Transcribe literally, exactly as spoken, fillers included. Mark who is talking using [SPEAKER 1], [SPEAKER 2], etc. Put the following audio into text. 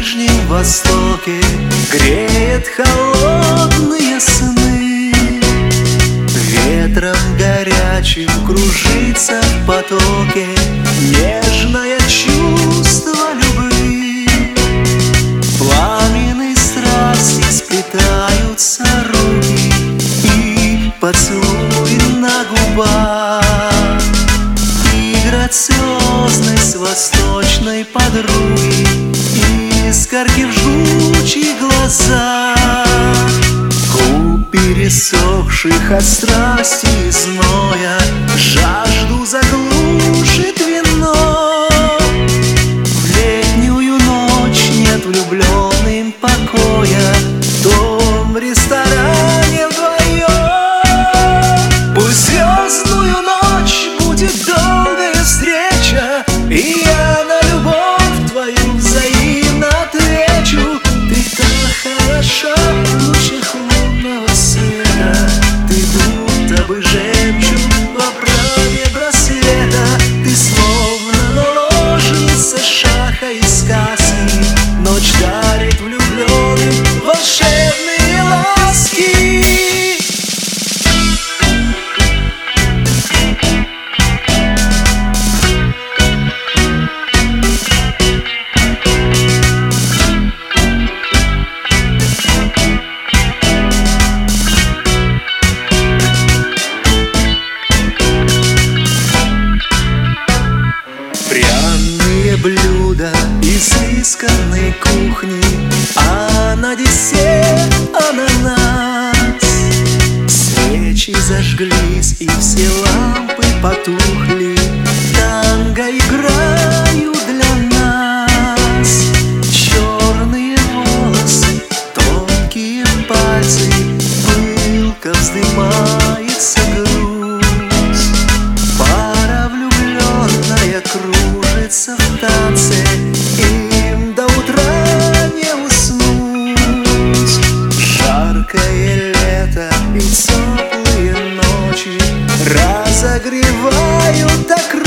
[SPEAKER 1] Ближнем Востоке греет холодные сны. Ветром горячим кружится в потоке нежное чувство любви. Пламенные страсти сплетаются руки и поцелуи на губах, и грациозность восточной подруги, искорки в жгучих глазах. У пересохших от страсти и зноя жажду заглушит вино. В летнюю ночь нет влюбленным покоя в том ресторане вдвоем. Пусть звездную ночь будет долгая встреча, и я на любовь твою взаимно отвечу. Ты так хороша в лучах лунного света, ты будто бы жемчуг в оправе браслета. Ты словно наложница шаха из сказки, ночь дарит влюбленным волшебные ласки. Пряные блюда из изысканной кухни, а на десерт ананас. Свечи зажглись и все лампы потухли, танго играют для нас. Черные волосы, тонкие пальцы, пылко вздымается грусть. Пара влюбленная кружится в танце, им до утра не уснуть. Жаркое лето и теплые ночи разогревают так